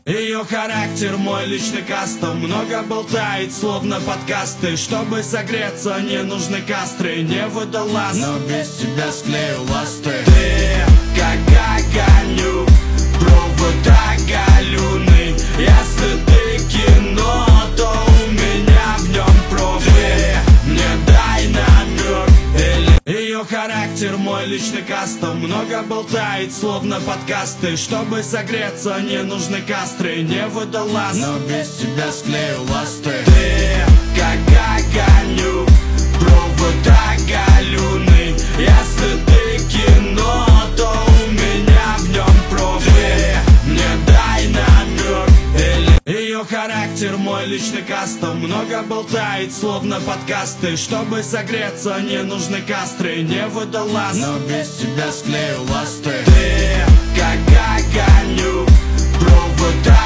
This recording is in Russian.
Ее характер мой личный кастом, много болтает, словно подкасты. Чтобы согреться, не нужны кастры, не водолаз, но без тебя склею ласты. Ты как огонек, провода галюны. Если ты кино, то у меня в нем профи. Мне дай намек. Ее характер мой личный кастом, много болтает, словно подкасты. Чтобы согреться, не нужны кастры, не водолаз, но без тебя склею ласты. Ты как огонек, провода галюны. Если ты кино, то у меня в нем профи. Мне дай намек. Ее характер мой личный кастом, много болтает, словно подкасты. Чтобы согреться, не нужны кастры, не водолаз, но без тебя склею ласты. Ты как огонек, провода